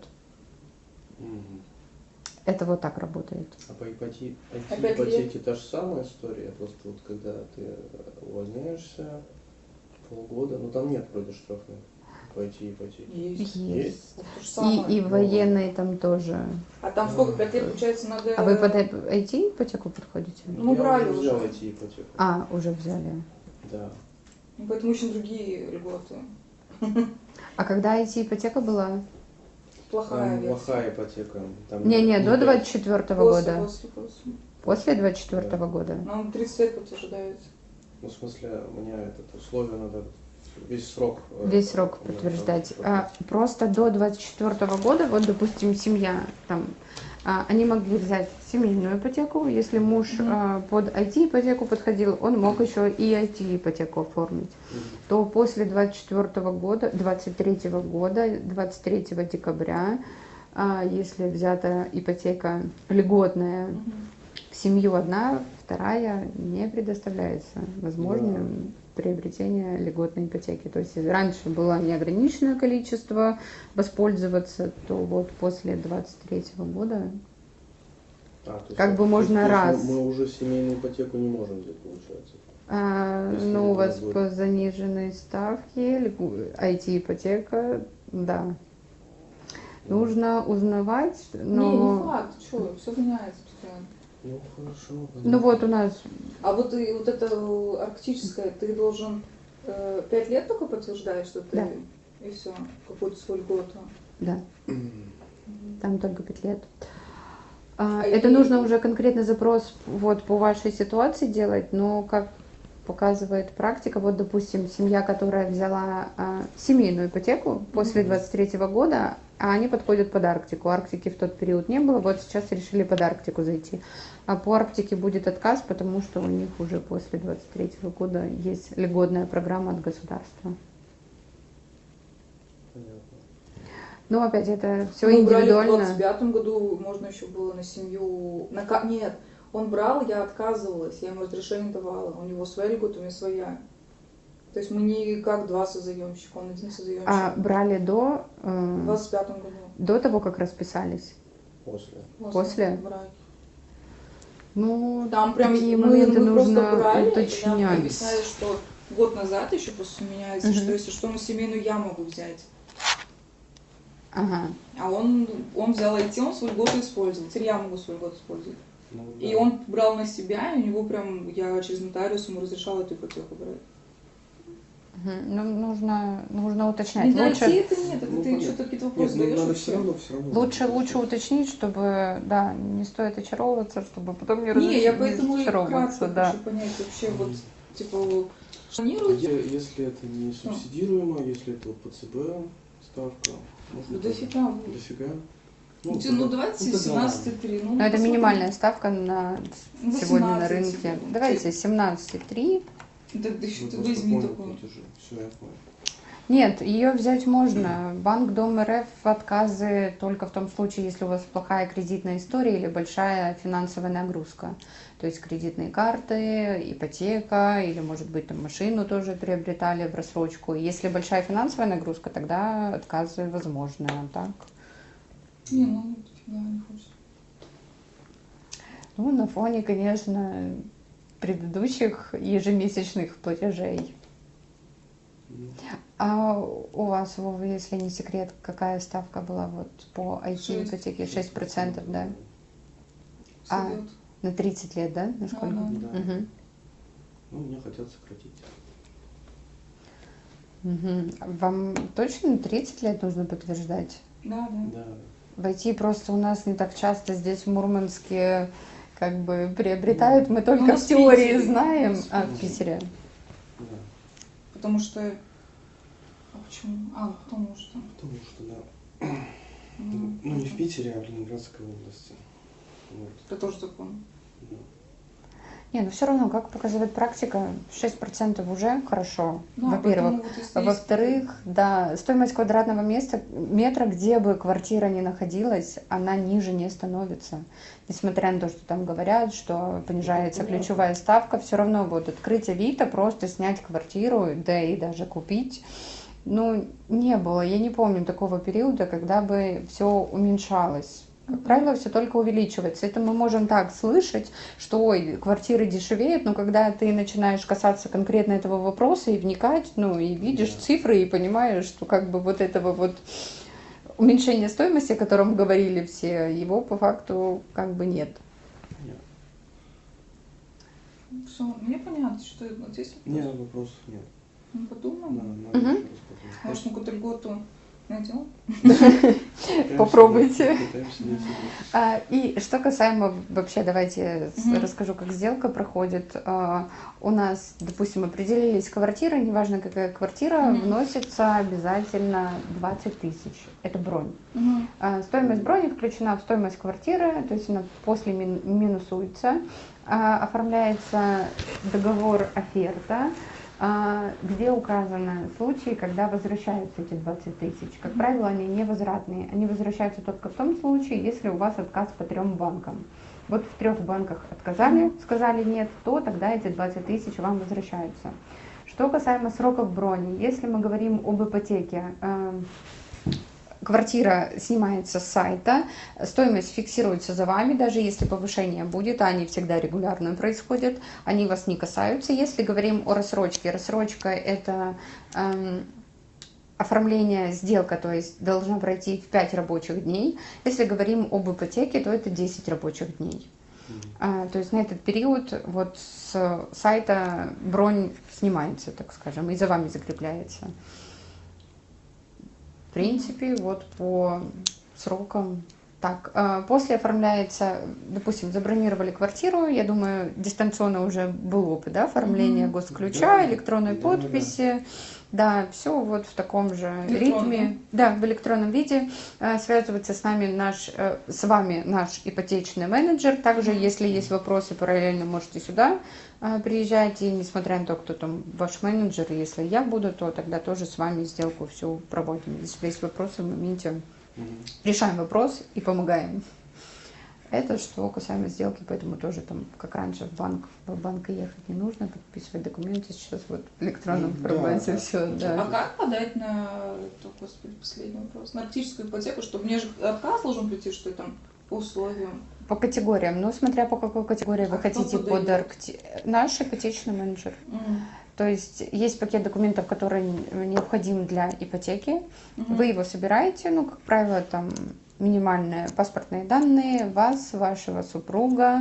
Это вот так работает. А по ипотеке та же самая история, просто вот когда ты увольняешься полгода, ну там нет вроде штрафных по ипотеке. Есть. Вот и военные там тоже. А там сколько, 5 лет, получается, надо... А вы под IT-ипотеку подходите? Ну, брали уже. уже. Взял IT-ипотеку. Уже взяли. Да. Поэтому очень другие льготы. А когда IT-ипотека была? Плохая версия. Плохая ипотека. Не, до 24-го года. После 24-го года. Нам 30 лет подтверждается. Ну, в смысле, у меня условие надо весь срок подтверждать. Просто до 24-го года, вот, допустим, семья, там, они могли взять семейную ипотеку, если муж под IT-ипотеку подходил, он мог еще и IT-ипотеку оформить. То после 24-го года, 23-го года, 23 декабря, если взята ипотека льготная, в семью одна, вторая не предоставляется возможным приобретение льготной ипотеки. То есть раньше было неограниченное количество воспользоваться, то вот после 23 года То есть Как бы можно то есть раз. Мы уже семейную ипотеку не можем взять, получается. Если Ну, у вас ребенок будет- по заниженной ставке, IT-ипотека, да. Нужно узнавать, но... Не факт, что, все меняется постоянно. Ну, хорошо. Ну вот у нас, А вот и вот это арктическое, ты должен 5 лет только подтверждаешь, что ты Да. и все, какую-то свою льготу. да, там только 5 лет. А Это и- нужно уже конкретный запрос вот по вашей ситуации делать, но как показывает практика, вот, допустим, семья, которая взяла семейную ипотеку после 23 года, а они подходят под Арктику. Арктики в тот период не было, вот сейчас решили под Арктику зайти. А по Арктике будет отказ, потому что у них уже после 23 года есть льготная программа от государства. Понятно. Но опять это все Мы брали в индивидуально. 25 году, можно еще было на семью... Нет, он брал, я отказывалась, я ему разрешение давала. У него своя льгота, у меня своя. То есть мы не как два созаемщика, он один созаемщик. Брали В 25 году. до того, как расписались? После. После? браки. Ну, Там прям такие мы моменты просто нужно брали, и нам уточнять. объясняли, что год назад еще просто меняется, Мгм. что если что, на семейную я могу взять. Ага. А он взял IT, он свой год использовал. Теперь я могу свой год использовать. Ну, И да. он брал на себя, и у него прям, я через нотариус ему разрешала эту ипотеку брать. Ну, нужно уточнять. Не Лучше, IT это нет, это Ну, ты понятно. что-то какие-то Нет, вопросы ну, даешь надо вообще. все равно. лучше уточнить, чтобы, да, не стоит очаровываться, чтобы потом не Не, я не поэтому и разочаровываться, кратко да. хочу понять вообще, вот, типа, планируете? Если это не субсидируемо, если это вот ПЦБ ставка, можно Да тоже. дофига будет. Дофига. Ну, тогда- давайте тогда 17,3. Ну, Но это посмотрим. минимальная ставка на Ну, сегодня на 18. рынке. Давайте 17,3. Да еще Вы ты просто возьми понял такую. платежи. Все, я понял. Нет, ее взять можно. Банк Дом РФ отказы только в том случае, если у вас плохая кредитная история или большая финансовая нагрузка. То есть кредитные карты, ипотека или, может быть, там машину тоже приобретали в рассрочку. Если большая финансовая нагрузка, тогда отказы возможны. А так? Не, ну, дофига не хочется. Ну, на фоне, конечно, предыдущих ежемесячных платежей. А у вас, Вова, если не секрет, какая ставка была вот по IT-ипотеке? 6%, да? А, Сойдет. на 30 лет, да? Насколько? Да. Да. Мгм. Ну, мне хотят сократить. Мгм. Вам точно на 30 лет нужно подтверждать? Да. Да. В IT просто у нас не так часто здесь в Мурманске как бы приобретают, мы только Ну, в теории Питере. знаем, У нас в а в Питере. Да. Потому что... А почему? Потому что... Потому что, да. Ну, не в Питере, а в Ленинградской области. Вот. Это тоже закон. Да. Не, ну все равно, как показывает практика, 6% уже хорошо, Ну, во-первых. поэтому вот если есть- Во-вторых, да, стоимость квадратного метра, где бы квартира ни находилась, она ниже не становится. Несмотря на то, что там говорят, что понижается ключевая ставка, все равно вот открыть Авито, просто снять квартиру, да и даже купить. Ну, не было, я не помню такого периода, когда бы все уменьшалось. Как правило, все только увеличивается. Это мы можем так слышать, что ой, квартиры дешевеют, но когда ты начинаешь касаться конкретно этого вопроса и вникать, ну и видишь Да. цифры и понимаешь, что как бы вот этого вот уменьшения стоимости, о котором говорили все, его по факту как бы нет. Нет. Все, мне понятно, что вот здесь Нет, вопросов нет. мы подумаем. Надо Мгм. еще раз подумать. Может, мы какую-то льготу найдем? Пытаемся Попробуйте. найти, пытаемся найти. И что касаемо, вообще, давайте Мгм. расскажу, как сделка проходит. У нас, допустим, определились квартиры, неважно какая квартира, Мгм. вносится обязательно 20 тысяч. Это бронь. Угу. Стоимость брони включена в стоимость квартиры, то есть она после минусуется. Оформляется договор оферта, где указаны случаи, когда возвращаются эти 20 тысяч. Как правило, они невозвратные. Они возвращаются только в том случае, если у вас отказ по 3 банкам. Вот в 3 банках отказали, сказали нет, то тогда эти 20 тысяч вам возвращаются. Что касаемо сроков брони, если мы говорим об ипотеке, квартира снимается с сайта, стоимость фиксируется за вами, даже если повышение будет, а они всегда регулярно происходят, они вас не касаются. Если говорим о рассрочке, рассрочка это оформление, сделка, то есть должна пройти в 5 рабочих дней. Если говорим об ипотеке, то это 10 рабочих дней. То есть на этот период вот с сайта бронь снимается, так скажем, и за вами закрепляется. В принципе, вот по срокам так. После оформляется, допустим, забронировали квартиру, я думаю, дистанционно уже был опыт, да, оформления госключа, электронной подписи. Да, все вот в таком же ритме, да, в электронном виде. Связывается с вами наш ипотечный менеджер. Также, если есть вопросы, параллельно можете сюда приезжать. И несмотря на то, кто там ваш менеджер, если я буду, то тогда тоже с вами сделку всю проводим. Если есть вопросы, в моменте решаем вопрос и помогаем. Это что касаемо сделки, поэтому тоже там, как раньше, в банк ехать не нужно, подписывать документы, сейчас вот в электронном формате все, да. А как подать на, господи, последний вопрос, на арктическую ипотеку, чтобы мне же отказ должен прийти, что там по условиям? По категориям, ну смотря по какой категории вы хотите под наш ипотечный менеджер. То есть есть пакет документов, который необходим для ипотеки, вы его собираете, ну, как правило, там минимальные паспортные данные вас, вашего супруга,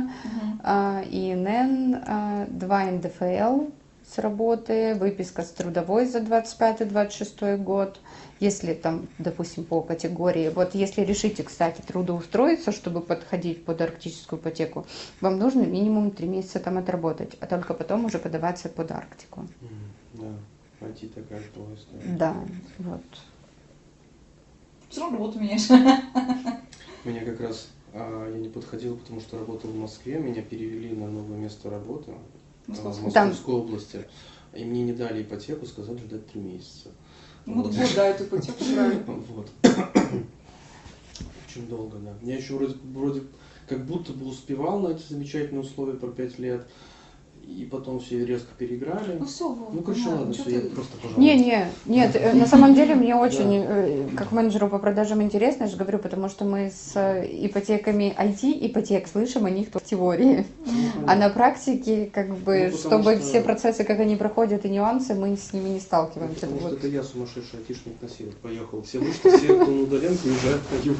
ИНН, 2 НДФЛ с работы, выписка с трудовой за 25-26 год. Если там, допустим, по категории, вот если решите, кстати, трудоустроиться, чтобы подходить под арктическую ипотеку, вам нужно минимум 3 месяца там отработать, а только потом уже подаваться под Арктику. Да, пойти такая история. Да, вот. Все равно работу меняешь. Меня как раз, я не подходил, потому что работал в Москве, меня перевели на новое место работы в Московской области, и мне не дали ипотеку, сказали ждать 3 месяца. Ну, вот год, да, эту ипотеку брали. Вот. Очень долго, да. Я еще вроде как будто бы успевал на эти замечательные условия про 5 лет, и потом все резко переиграли. Ну все, ну короче, ладно, все, я просто пожалуйста. Нет, на самом деле мне очень, как менеджеру по продажам интересно, я же говорю, потому что мы с ипотеками IT-ипотек слышим о них в теории, а на практике, как бы, чтобы все процессы, как они проходят и нюансы, мы с ними не сталкиваемся. Потому что это я сумасшедший айтишник на север поехал. Все вышли, все, кто на удаленке, уезжают на юг.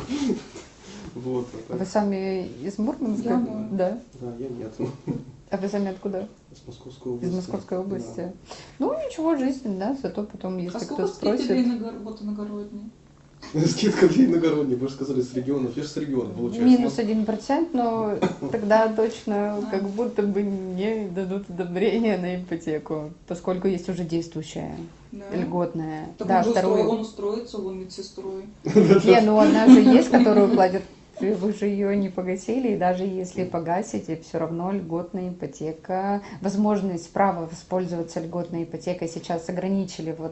Вот. Вы сами из Мурманска? Да. Да, я нет. А вы сами откуда? Из Московской области. Из Московской области. Да. Ну, ничего, жизнь, да, зато потом, если кто спросит... А сколько скидки вот иногородние? Скидка для иногородней, вы же сказали, с регионов. Я же с региона, получается. Минус 1%, но тогда точно как будто бы не дадут одобрения на ипотеку, поскольку есть уже действующая льготная. Да, он устроится, он медсестрой. Не, ну она же есть, которую платят. Вы же ее не погасили, и даже если погасите, все равно льготная ипотека, возможность, право воспользоваться льготной ипотекой сейчас ограничили вот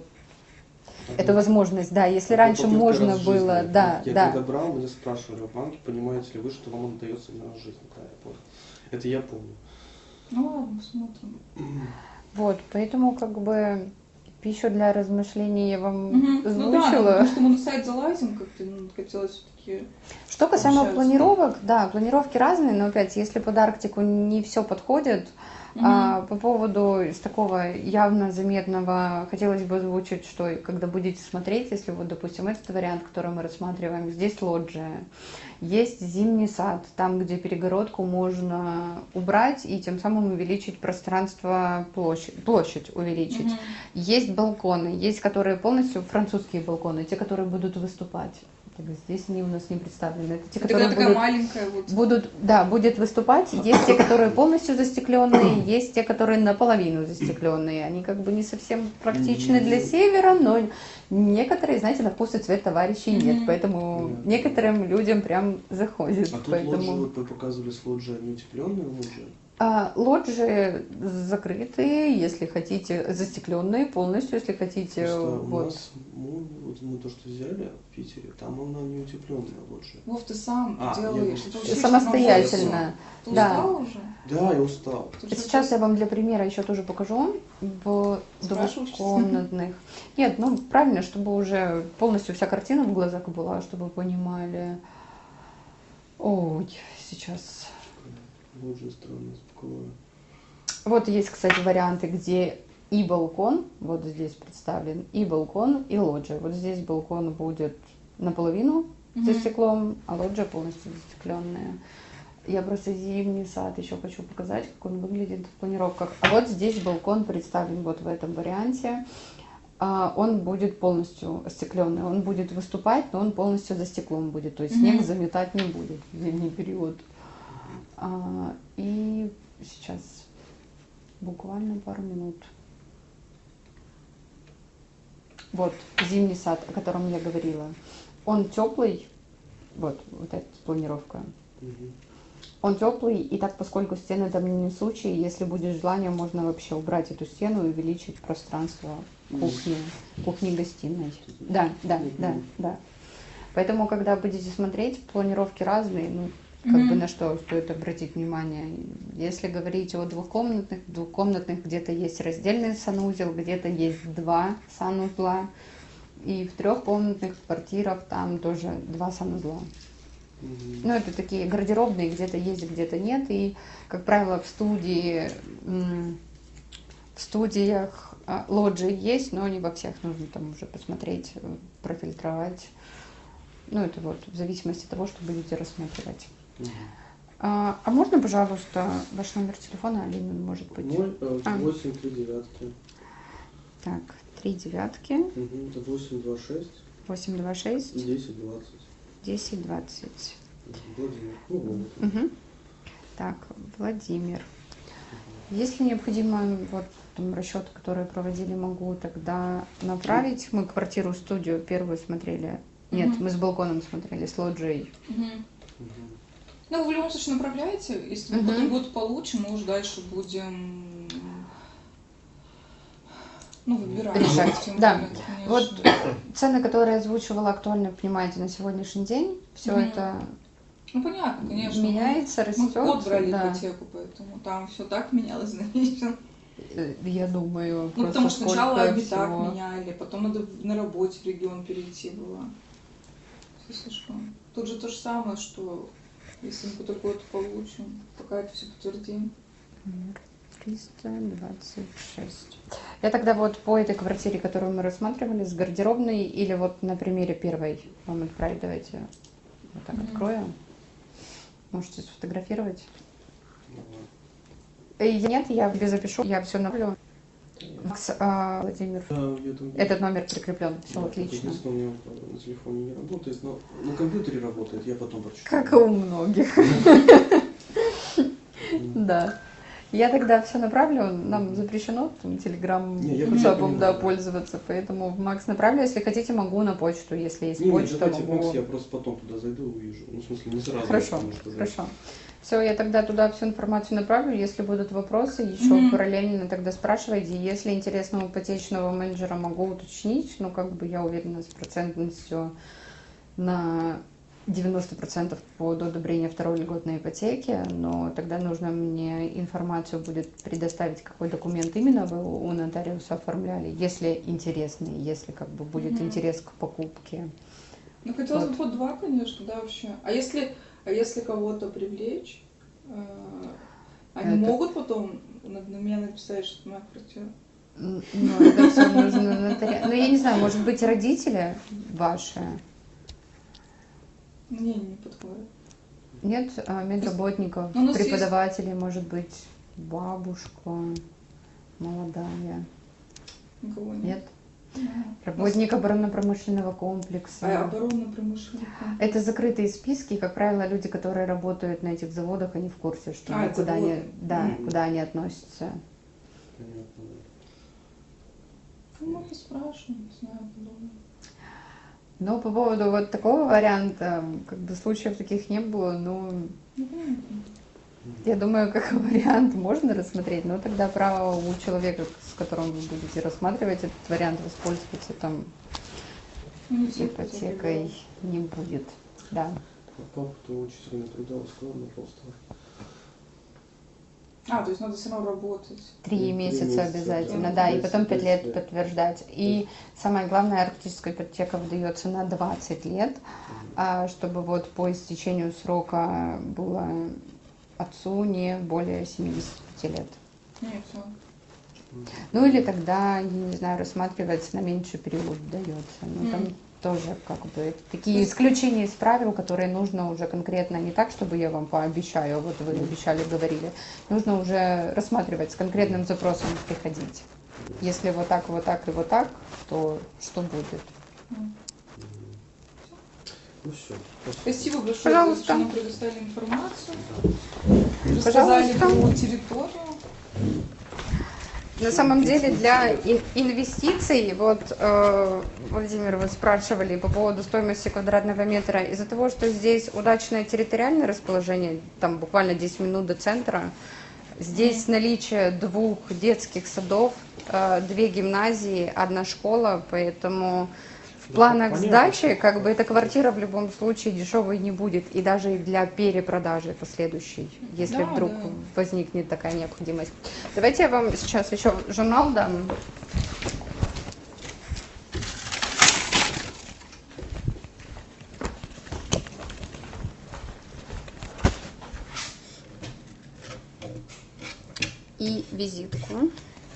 эту возможность, да, если раньше можно было, да. Я когда брал, меня спрашивали в банке, понимаете ли вы, что вам отдается на жизнь, да, я понял. Это я помню. Ну ладно, смотрим. Вот, поэтому как бы пищу для размышлений я вам озвучила. Ну да, потому что мы на сайт залазим, как-то хотелось все-таки. Что касаемо планировок, да, планировки разные, но опять, если под Арктику не все подходит, по поводу из такого явно заметного хотелось бы озвучить, что когда будете смотреть, если вот, допустим, этот вариант, который мы рассматриваем, здесь лоджия, есть зимний сад, там, где перегородку можно убрать и тем самым увеличить пространство, площадь увеличить. Есть балконы, есть которые полностью французские балконы, те, которые будут выступать. Здесь они у нас не представлены. Это те, которые будет выступать. Есть те, которые полностью застекленные, есть те, которые наполовину застекленные. Они как бы не совсем практичны для севера, но некоторые, знаете, на вкус и цвет товарищей нет, поэтому некоторым людям прям заходит. А тут лоджии, вы показывали с лоджии, они утепленные лоджии? Лоджии закрытые, если хотите, застекленные полностью, если хотите. Просто у Вот. нас, мы то, что взяли в Питере, там она не утепленная лоджия. Вов, ты сам делаешь. Это вообще Самостоятельно. Ты Да. устал уже? Да, я устал. Сейчас я вам для примера еще тоже покажу в двухкомнатных. Нет, ну правильно, чтобы уже полностью вся картина в глазах была, чтобы вы понимали. Ой, сейчас. Лоджия странная, звуковая. Вот есть, кстати, варианты, где и балкон, вот здесь представлен, и балкон, и лоджия. Вот здесь балкон будет наполовину за стеклом, а лоджия полностью застекленная. Я просто зимний сад еще хочу показать, как он выглядит в планировках. А вот здесь балкон представлен вот в этом варианте. Он будет полностью остекленный, он будет выступать, но он полностью за стеклом будет, то есть снег заметать не будет в зимний период. И сейчас буквально пару минут. Вот зимний сад, о котором я говорила. Он теплый, вот эта планировка. Он теплый, и так, поскольку стены там не несучие, если будет желание, можно вообще убрать эту стену и увеличить пространство кухни-гостиной. Да. Поэтому, когда будете смотреть, планировки разные, ну, как бы на что стоит обратить внимание. Если говорить о двухкомнатных где-то есть раздельный санузел, где-то есть 2 санузла, и в 3-комнатных квартирах там тоже 2 санузла. Ну, это такие гардеробные, где-то есть, где-то нет. И, как правило, в студиях лоджии есть, но не во всех. Нужно там уже посмотреть, профильтровать. Ну, это вот в зависимости от того, что будете рассматривать. А можно, пожалуйста, ваш номер телефона, Алина, может быть? 8 3 девятки. Так, 3 девятки. 826. 826. 1020. 1020. Владимир. Так, Владимир. Если необходимо, вот там расчеты, которые проводили, могу тогда направить. Мы квартиру-студию первую смотрели. Нет, мы с балконом смотрели, с лоджией. Ну, вы в любом случае направляете. Если мы потом год получим, мы уже дальше будем выбирать. Решать. Да. Вот цены, которые озвучивала актуально, понимаете, на сегодняшний день, все это понятно, конечно. меняется, растет. Мы год брали ипотеку, поэтому там все так менялось, знаете. Я думаю, потому что сначала они так меняли, потом надо на работе в регион перейти было. Все слишком. Тут же то же самое, что если мы какой-то год получим, пока это все подтвердим. 326. Я тогда вот по этой квартире, которую мы рассматривали, с гардеробной, или вот на примере первой вам отправить, давайте вот так открою. Можете сфотографировать. Нет, я тебе запишу, я все направлю. Макс, Владимир, этот номер прикреплен, все отлично. У меня на телефоне не работает, но на компьютере работает, я потом прочитаю. Как и у многих. Да. Я тогда все направлю, нам запрещено там телеграм-WhatsApp, да, пользоваться, поэтому Макс направлю, если хотите, могу на почту, если есть почта, могу. Макс, я просто потом туда зайду и увижу, ну, в смысле, не сразу. Хорошо. Все, я тогда туда всю информацию направлю, если будут вопросы, еще параллельно тогда спрашивайте, если интересно у ипотечного менеджера, могу уточнить, но как бы я уверена с процентностью на 90% по одобрению второй льготной ипотеки, но тогда нужно мне информацию будет предоставить, какой документ именно вы у нотариуса оформляли, если интересный, если как бы будет интерес к покупке. Ну, хотелось бы по 2, конечно, да, вообще. А если кого-то привлечь, они могут потом на меня написать, что это моя квартира? Ну, это все нужно нотариально. Ну, я не знаю, может быть, родители ваши? Не подходит. Нет, медработников, преподавателей, может быть, бабушка молодая. Никого нет. Нет? Работник оборонно-промышленного комплекса. А оборонно-промышленный комплекс? Это закрытые списки, как правило, люди, которые работают на этих заводах, они в курсе, что куда они относятся. Понятно. Ну, мы поспрашиваем, не знаю, подумаем. Но по поводу вот такого варианта, как бы случаев таких не было, но Я думаю, как вариант можно рассмотреть, но тогда право у человека, с которым вы будете рассматривать этот вариант, воспользоваться там Не все ипотекой не будет. Да. По опыту учителя труда ускоренно просто. То есть надо все равно работать. 3 месяца месяца, обязательно, да. да, и потом 5 лет 10 лет. подтверждать. И самое главное, арктическая ипотека выдается на 20 лет, чтобы вот по истечению срока было отцу не более 75 лет. Нет, все. Ну или тогда, я не знаю, рассматривается на меньший период дается. Ну там тоже как бы такие исключения из правил, которые нужно уже конкретно, не так, чтобы я вам пообещаю, вот вы обещали, говорили, нужно уже рассматривать с конкретным запросом приходить. Если вот так и вот так, то что будет? Ну все. Спасибо большое, Пожалуйста. что нам предоставили информацию. Рассказали Пожалуйста. про территорию. На самом деле для инвестиций, вот Владимир, вы спрашивали по поводу стоимости квадратного метра, из-за того, что здесь удачное территориальное расположение, там буквально 10 минут до центра, здесь наличие 2 детских садов, 2 гимназии, 1 школа, поэтому в планах понятно, сдачи, что- как бы эта квартира в любом случае дешевой не будет, и даже для перепродажи последующей, если Да, вдруг да. возникнет такая необходимость. Давайте я вам сейчас еще журнал дам. И визитку.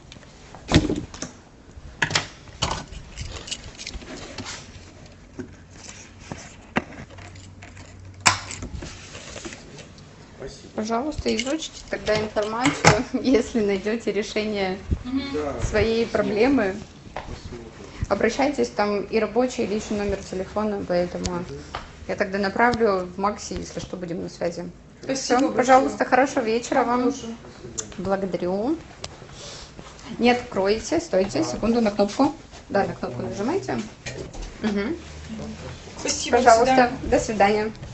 Спасибо. Пожалуйста, изучите тогда информацию, если найдете решение Да. своей проблемы. Посмотрим. Обращайтесь, там и рабочий, и личный номер телефона, поэтому я тогда направлю в Макси, если что, будем на связи. Спасибо Всё, большое. пожалуйста, хорошего вечера вам. Тоже. Благодарю. Не откройте, стойте, секунду на кнопку. Да, на кнопку нажимайте. Угу. Спасибо, до Пожалуйста, свидания. до свидания.